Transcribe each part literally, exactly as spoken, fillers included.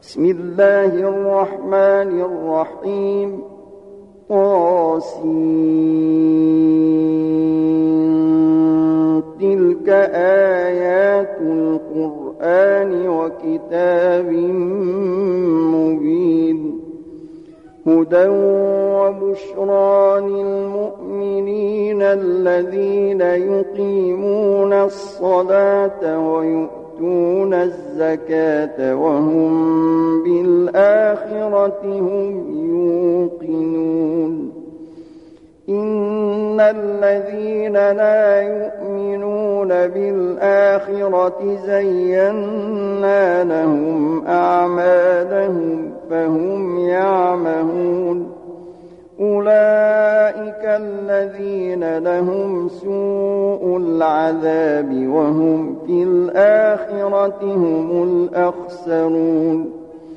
بسم الله الرحمن الرحيم. طاسين تلك آيات القرآن وكتاب مبين هدى وبشرى للمؤمنين الذين يقيمون الصلاة ويؤتون الزكاة وهم بالآخرة هم يوقنون. إن الذين لا يؤمنون بالآخرة زينا لهم أعمالهم فهم يعمهون. أولئك الذين لهم سوء العذاب وهم في الآخرة هم الأخسرون.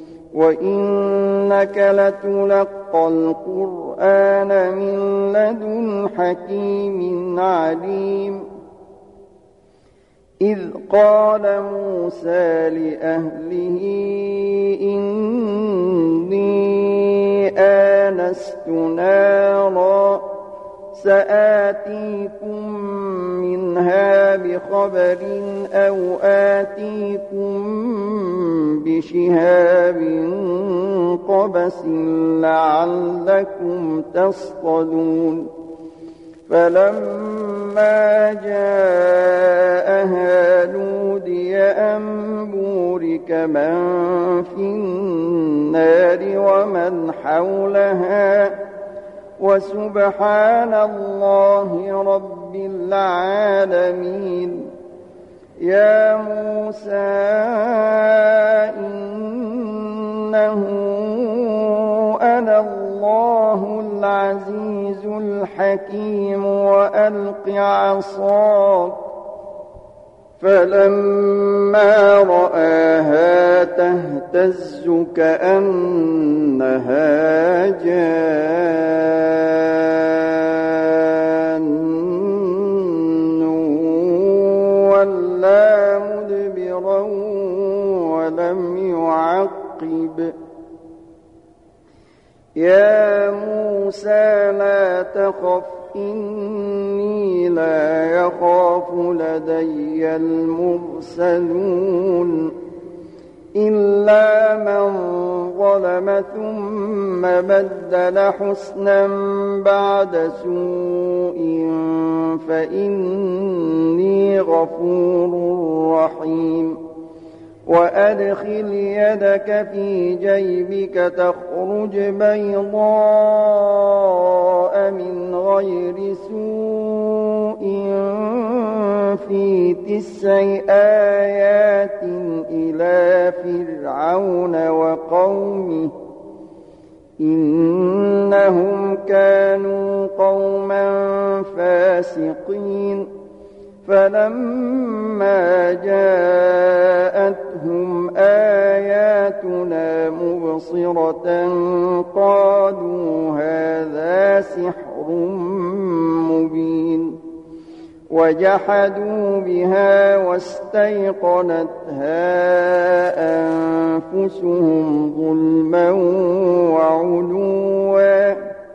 وإنك لتلقى القرآن من لدن حكيم عليم. إذ قال موسى لأهله إني آنست نارا سآتيكم منها بخبر أو آتيكم بشهاب قبس لعلكم تصطلون. فلما جاءها نودي أن بورك من في النار ومن حولها وسبحان الله رب العالمين. يا موسى إنه أنا الله العزيز الحكيم وألق عصاك. فلما رآها تهتز كأنها جان ولا مدبرا ولم يعقب. يا موسى لا تخف إني لا يخاف لدي المرسلون. إلا من ظلم ثم بدل حسنا بعد سوء فإني غفور رحيم. وأدخل يدك في جيبك تخرج بيضاء من غير سوء في تسع آيات إلى فرعون وقومه إنهم كانوا قوما فاسقين. فلما جاءتهم آياتنا مبصرة قالوا هذا سحر مبين. وجحدوا بها واستيقنتها أنفسهم ظلما وعلوا.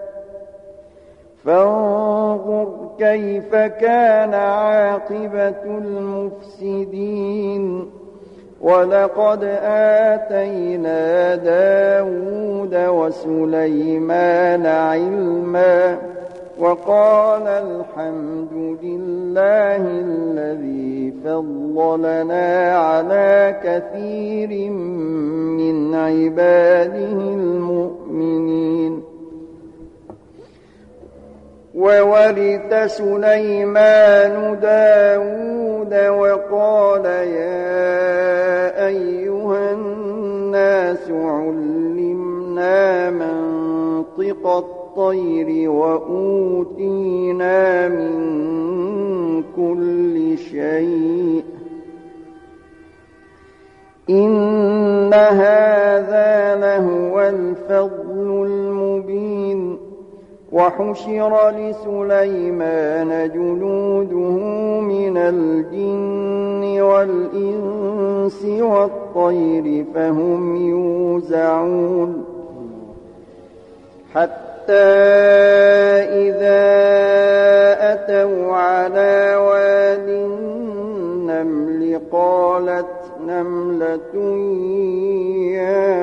فانظر كيف كان عاقبة المفسدين. ولقد آتينا داود وسليمان علما وقال الحمد لله الذي فضلنا على كثير من عباده المؤمنين. وورث سليمان داود وقال يا أيها الناس علمنا منطق الطير وأوتينا من كل شيء إن هذا لهو الفضل المبين. وحشر لسليمان جنوده من الجن والإنس والطير فهم يوزعون يوزعون حتى إذا أتوا على واد النمل قالت نملة يا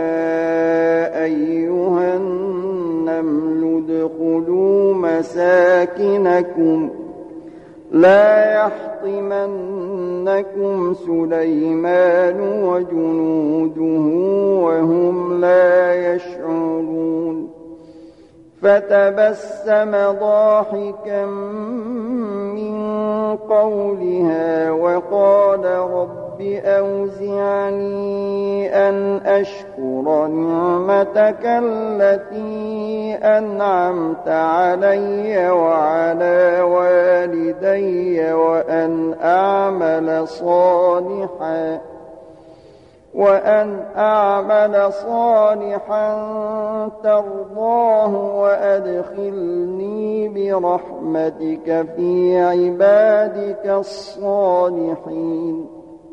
أيها النمل ادخلوا مساكنكم لا يحطمنكم سليمان وجنوده وهم لا يشعرون فتبسم ضاحكا من قولها وقال رب أوزعني أن أشكر نعمتك التي أنعمت علي وعلى والدي وأن أعمل صالحا وأن أعمل صالحا ترضاه وأدخلني برحمتك في عبادك الصالحين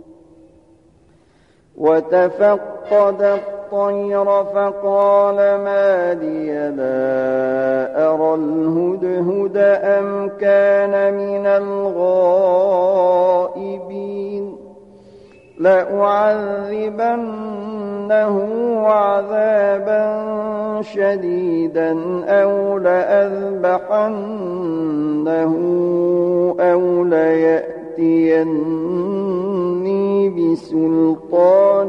وتفقد الطير فقال ما لي لا أرى الهدهد أم كان من الغائبين لأعذبنه عذابا شديدا أو لأذبحنه أو ليأتيني بسلطان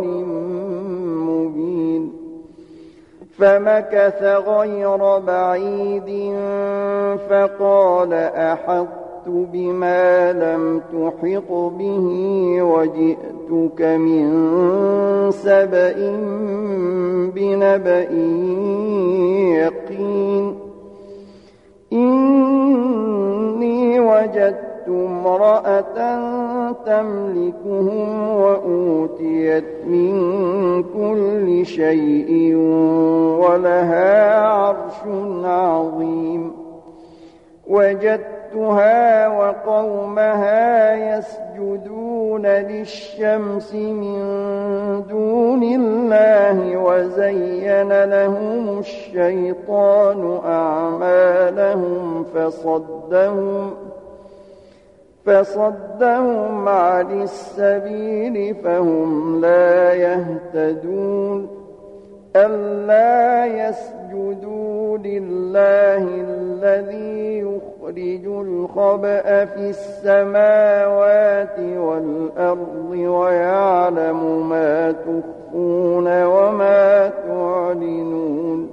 مبين فمكث غير بعيد فقال أحط بما لم تحط به وجئتك من سبأ بنبأ يقين إني وجدت امرأة تملكهم وأوتيت من كل شيء ولها عرش عظيم وجدتها وقومها يسجدون للشمس من دون الله وزين لهم الشيطان أعمالهم فصدهم فصدهم عن السبيل فهم لا يهتدون ألا يسجدوا لله الذي يخرج الخبأ في السماوات والأرض ويعلم ما تخفون وما تعلنون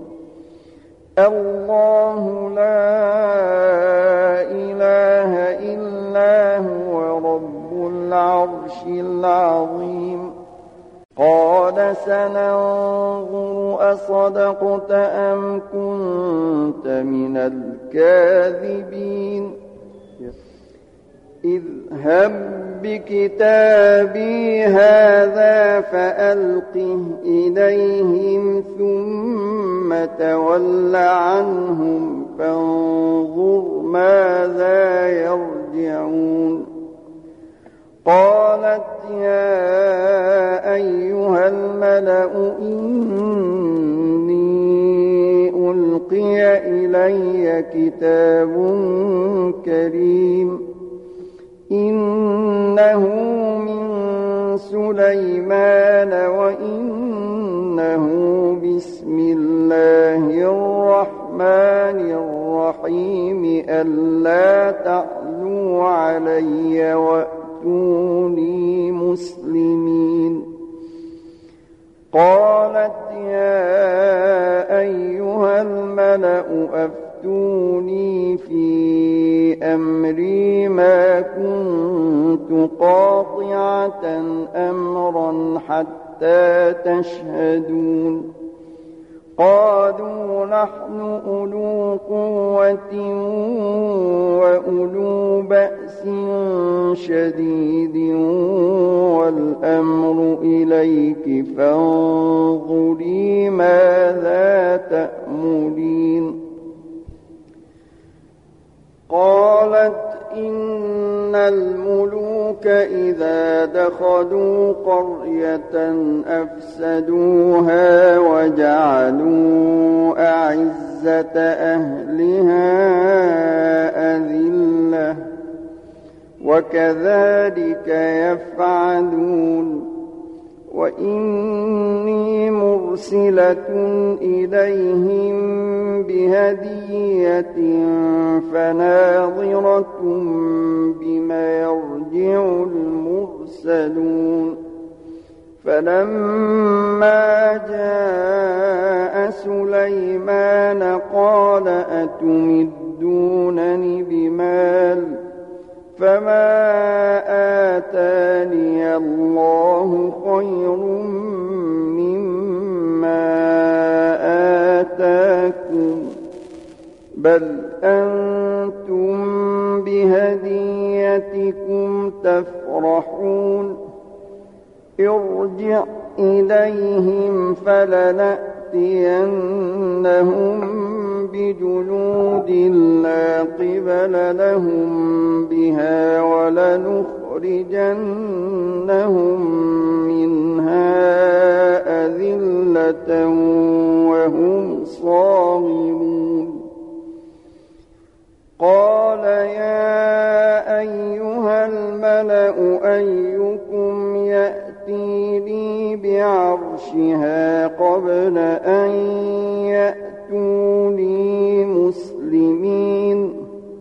الله لا إله إلا هو رب العرش العظيم قال سننظر أصدقت أم كنت من الكاذبين اذهب بكتابي هذا فألقه إليهم ثم تول عنهم فانظر ماذا يرجعون قالت يا أيها الملأ إني ألقي إلي كتاب كريم إنه من سليمان وإنه بسم الله الرحمن الرحيم ألا تعلوا علي وأتوني مسلمين قالت يا أيها الملأ أفتوني في أمري ما كنت قاطعة أمرا حتى تشهدون قالوا نحن أولو قوة وأولو بأس شديد والأمر إليك فانظري ماذا تأمرين قالت إن الملوك إذا دخلوا قرية قرية أفسدوها وجعلوا أعزة أهلها أذلة وكذلك يفعلون وإني مرسلة إليهم بهدية فناظرة بما يرجع المرسلون فلما جاء سليمان قال أتمدونني بمال فما آتاني الله خير مما آتاكم بل أنتم بهديتكم تفرحون ارجع إليهم فلنأتينهم بجنود لا قبل لهم بها ولنخرجنهم منها أذلة وهم صاغرون قال يا أيها الملأ أيكم يأتيني بعرشها قبل أن يأتوني مسلمين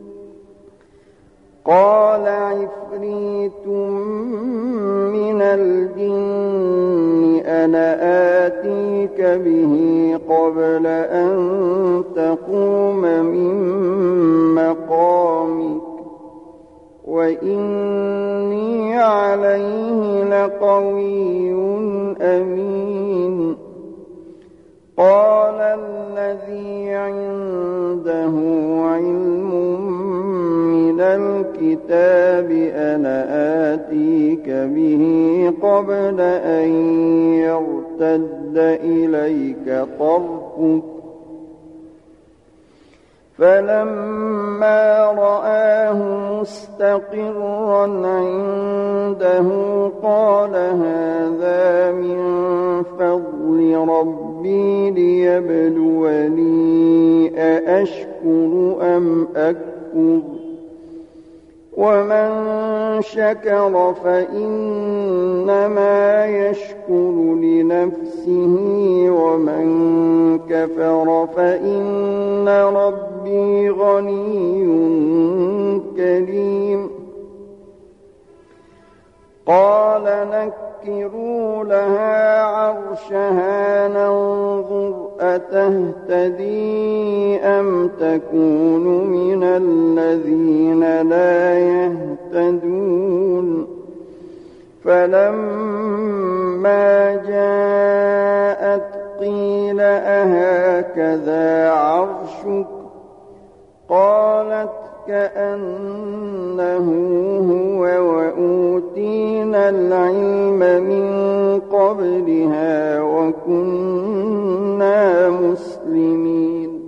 قال عفريت من الجن أنا آتيك به قبل أن تقوم من مقامك وإني عليه لقوي أمين قال الذي عنده علم من الكتاب أنا آتيك به قبل أن يرتد إليك طرفك فلما رآه مستقرا عنده قال هذا من فضل ربي ليبلوني أأشكر أم أكفر ومن شكر فإنما يشكر لنفسه ومن كفر فإن ربي غني كريم قال نكروا لها عرشها ننظر أتهتدي أم تكون من الذين لا يهتدون فلما جاءت قيل أهكذا عرشك قالت كأنه هو وأوتينا العلم من قبلها وكنا مسلمين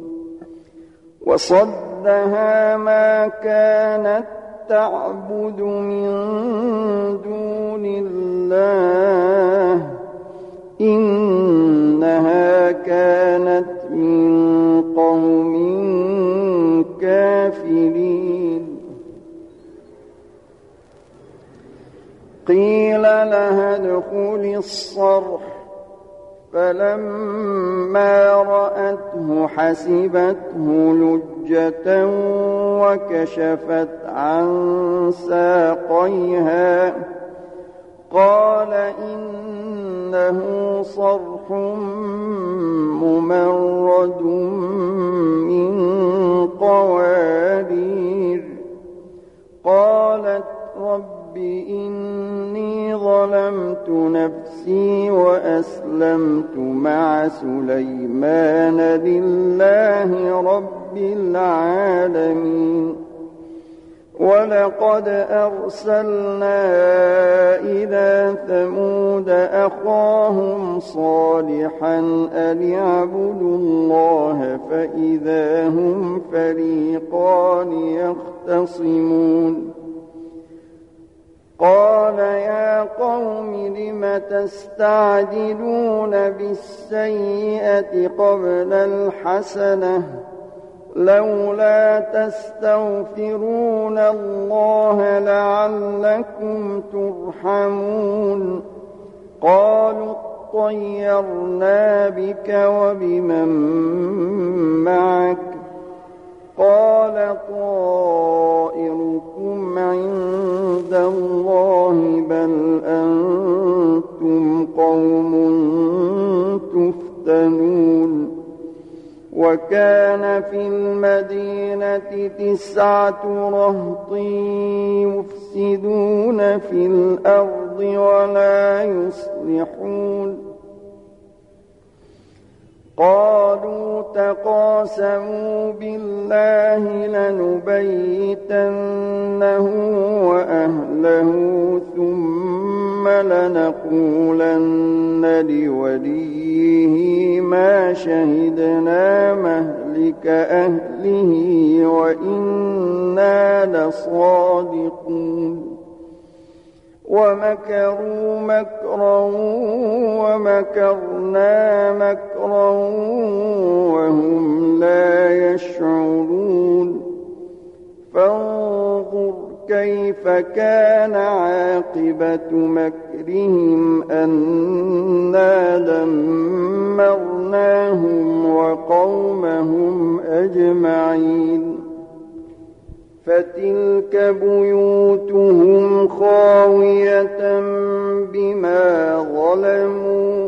وصدها ما كانت تعبد من دون الله إنها كانت من قوم كافرين قيل لها ادخلي الصرح فلما رأته حسبته لجة وكشفت عن ساقيها قال إنه صرح ممرد من قوارير قالت رب إني ظلمت نفسي وأسلمت مع سليمان لله رب العالمين ولقد أرسلنا إلى ثمود أخاهم صالحا أن اعبدوا الله فإذا هم فريقان يختصمون قال يا قوم لم تستعجلون بالسيئة قبل الحسنة لولا تستغفرون الله لعلكم ترحمون قالوا اطيرنا بك وبمن معك قال طائركم عند الله بل أنتم قوم تفتنون وكان في المدينة تسعة رهط يفسدون في الأرض ولا يصلحون قالوا تقاسموا بالله لنبيتنه وأهله ثم لنقولن لوليه ما شهدنا مهلك أهله وإنا لصادقون ومكروا مكرا ومكرنا مكرا وهم لا يشعرون فانظر كيف كان عاقبة مكرهم أنا دمرناهم وقومهم أجمعين فتلك بيوتهم خاوية بما ظلموا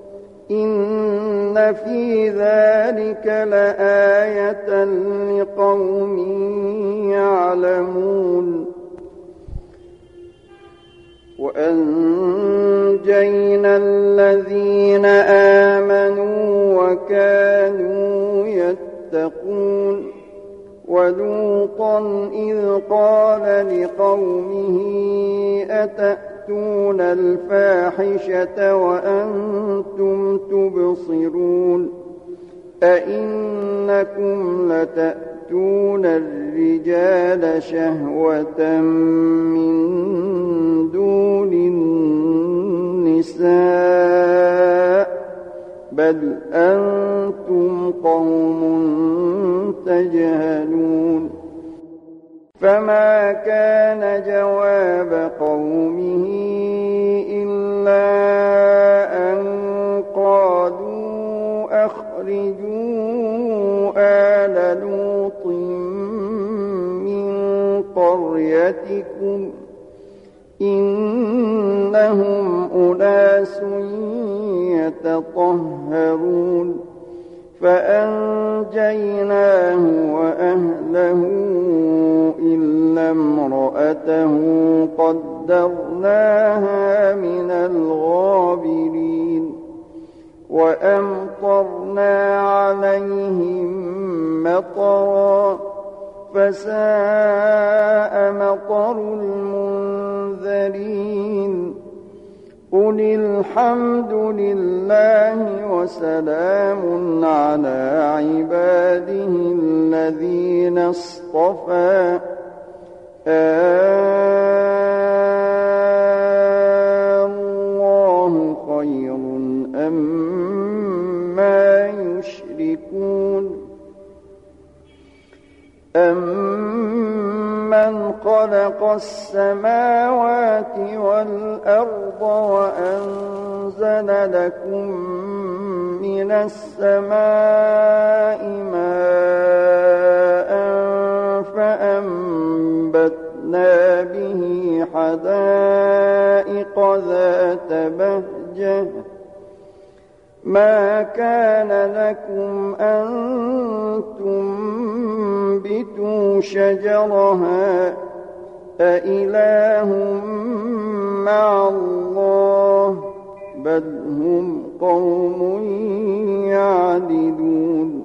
إن في ذلك لآية لقوم يعلمون وأنجينا الذين آمنوا وكانوا يتقون ولوطا إذ قال لقومه أتأتون الفاحشة وأنتم تبصرون أئنكم لتأتون الرجال شهوة من دون النساء بل أنتم قوم تجهلون فما كان جواب قومه إلا أن قالوا أخرجوا آل لوط من قريتكم إنهم أناس يتطهرون فأنجيناه وأهله إلا امرأته قدرناها من الغابرين وأمطرنا عليهم مطرا فساء مطر المنذرين قل الحمد لله وسلام على عباده الذين اصطفى الله خير أما يشركون أمن خلق السماوات والأرض وأنزل لكم من السماء ماء فأنبتنا به حدائق ذات بهجة ما كان لكم أن تنبتوا شجرها أإله مع الله بل هم قوم يعدلون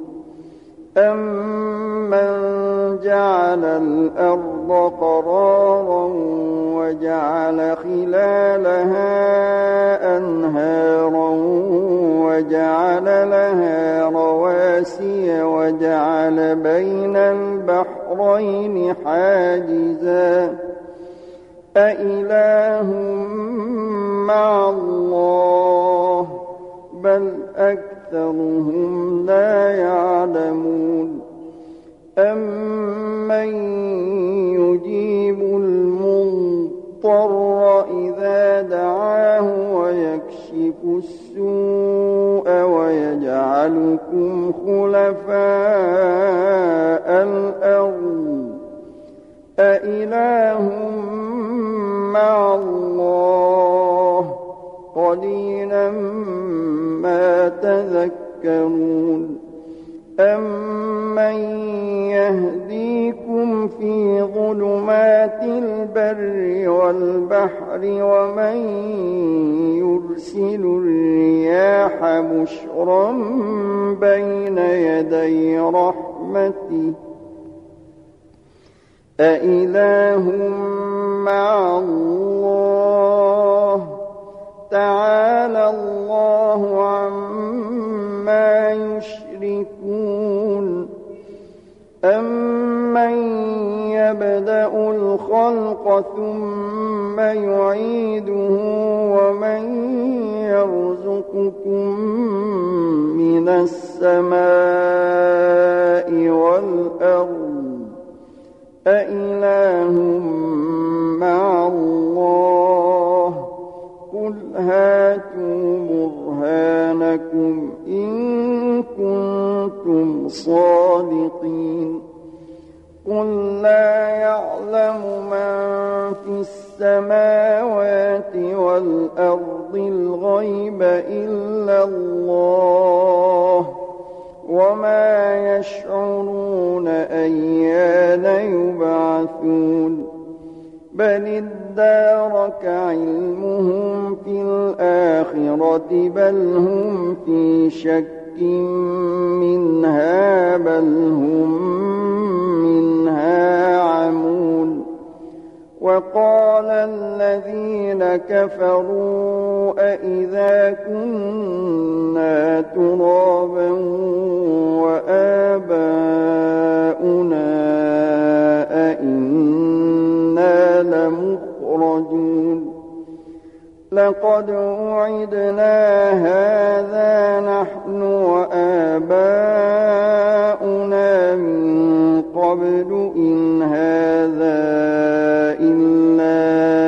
أمن جعل الأرض قرارا وجعل خلالها أنهارا وجعل لها رواسي وجعل بين البحرين حاجزا أإله مع الله بل أكثرهم لا يعلمون أمن يجيب المضطر إذا دعاه ويكشف السوء ويجعلكم خلفاء الأرض أإله مع الله قليلا ما تذكرون أمن يهديكم في ظلمات البر والبحر ومن يرسل الرياح بشرا بين يدي رحمته أإله مع الله تعالى الله عما يشركون أمن يبدأ الخلق ثم يعيده ومن يرزقكم من السماء والأرض أإله مع الله قل هاتوا برهانكم إن كنتم صادقين قل لا يعلم من في السماوات والأرض الغيب إلا الله وما يشعرون أيان يبعثون بل ادارك علمهم في الآخرة بل هم في شك منها بل هم منها عمون وقال الذين كفروا أإذا كنا ترابا وآباؤنا أئنا لمخرجون لقد وعدنا هذا نحن وآباؤنا من قبل إن هذا إلا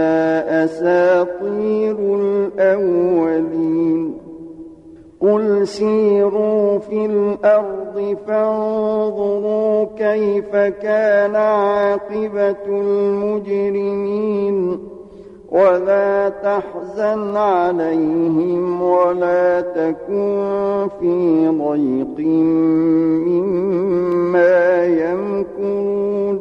أساطير الأولين قل سيروا في الأرض فانظروا كيف كان عاقبة المجرمين ولا تحزن عليهم ولا تكن في ضيق مما يمكرون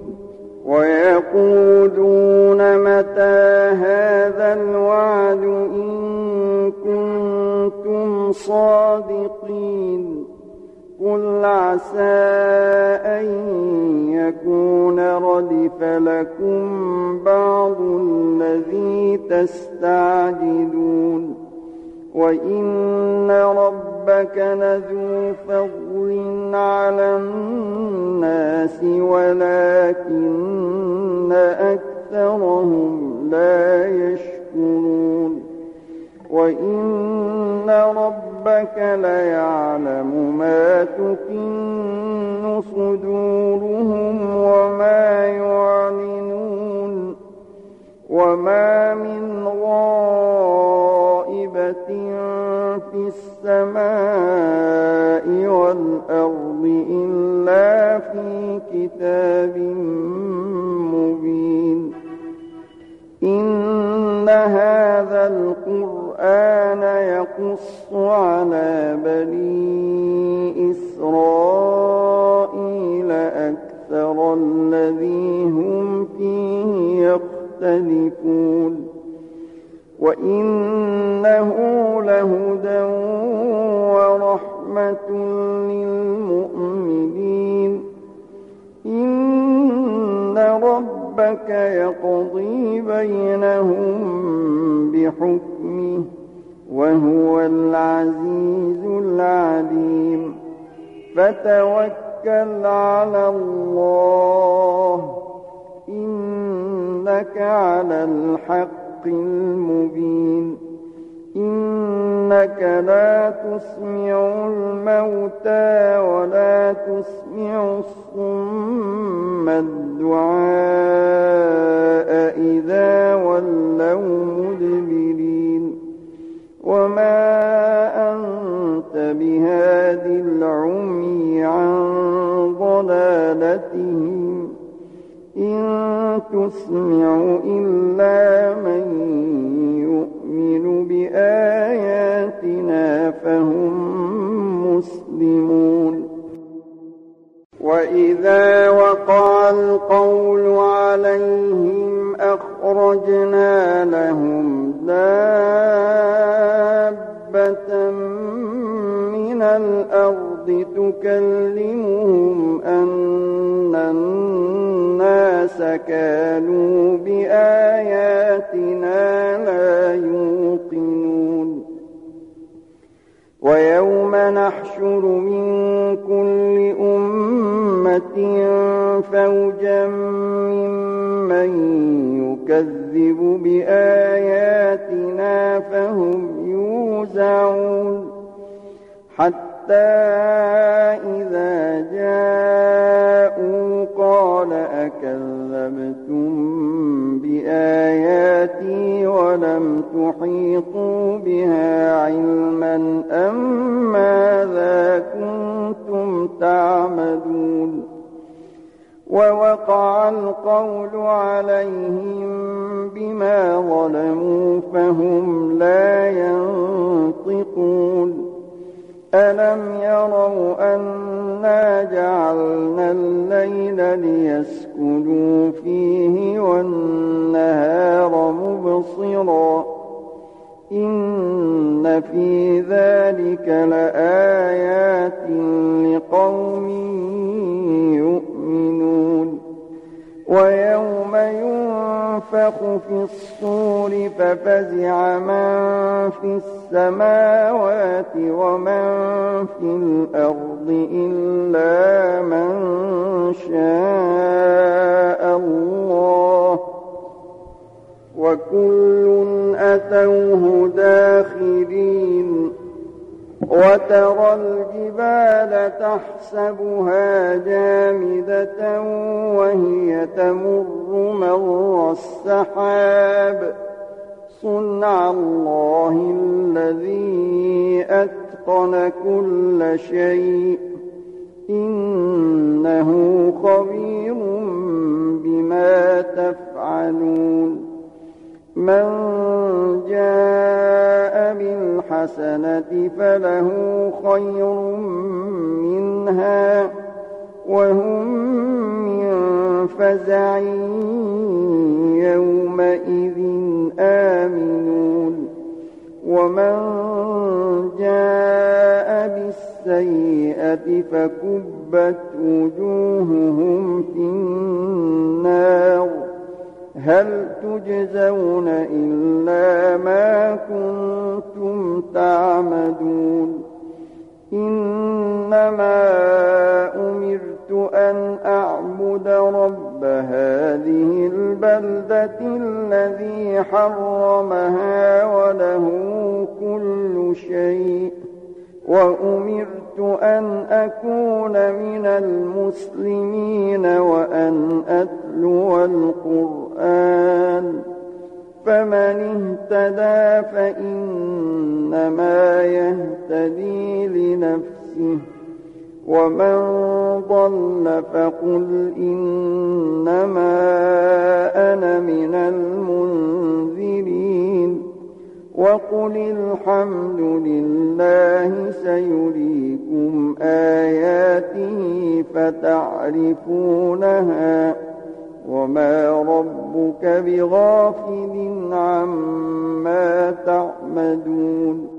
ويقولون متى هذا الوعد إن كنتم صادقين قل عسى أن يكون ردف لكم بعض الذي تستعجلون وإن ربك لذو فضل على الناس ولكن أكثرهم لا يشكرون وإن ربك ليعلم ما تكن صدورهم وما يعلنون وما من غائبة في السماء والأرض إلا في كتاب مبين إن هذا القرآن يقص على بني إسرائيل أكثر الذي هم فيه يختلفون وإنه لهدى ورحمة للمؤمنين إن ربك يقضي بينهم بحكمه وهو العزيز العليم فتوكل على الله إن إنك على الحق المبين إنك لا تسمع الموتى ولا تسمع الصم الدعاء إذا ولوا مدبرين وما أنت بهاد العمي عن ضلالتهم إن تسمع إلا من يؤمن بآياتنا فهم مسلمون وإذا وقع القول عليهم أخرجنا لهم دابة من الأرض تكلمهم أن الناس كانوا بآياتنا لا يوقنون ويوم نحشر من كل أمة فوجا ممن يكذب بآياتنا فهم يوزعون حتى إذا جاءوا قال أكذبتم بآياتي ولم تحيطوا بها علما أم ماذا كنتم تعمدون ووقع القول عليهم بما ظلموا فهم لا ينطقون ألم يروا أنا جعلنا الليل ليسكنوا فيه والنهار مبصرا إن في ذلك لآيات لقوم يؤمنون ويوم ينفخ في الصور ففزع من في السماوات ومن في الأرض إلا من شاء الله وكل أتوه داخرين وترى الجبال تحسبها جامدة وهي تمر مر السحاب صنع الله الذي أتقن كل شيء إنه خبير بما تفعلون من جاء بالحسنة فله خير منها وهم من فزع يومئذ آمنون ومن جاء بالسيئة فكبت وجوههم في النار هل تجزون إلا ما كنتم تعملون إنما أمرت أن أعبد رب هذه البلدة الذي حرمها وله كل شيء وأمرت أن أكون من المسلمين وأن أتلو القرآن فمن اهتدى فإنما يهتدي لنفسه ومن ضل فقل إنما أنا من المنذرين وقل الحمد لله سيريكم آياته فتعرفونها وما ربك بغافل عما تعمدون